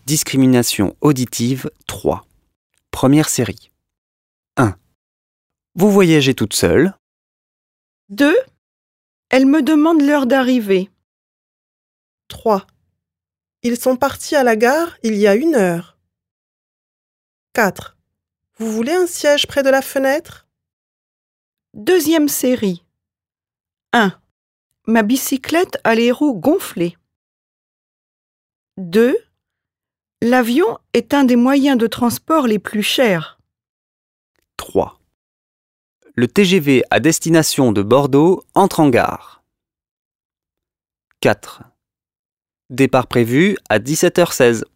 Discrimination auditive 3. Première série. 1. Vous voyagez toute seule. 2. Elle me demande l'heure d'arrivée. 3. Ils sont partis à la gare il y a 1 heure. 4. Vous voulez un siège près de la fenêtre? Deuxième série. 1. Ma bicyclette a les roues gonflées. 2. L'avion est un des moyens de transport les plus chers. 3. Le TGV à destination de Bordeaux entre en gare. 4. Départ prévu à 17h16.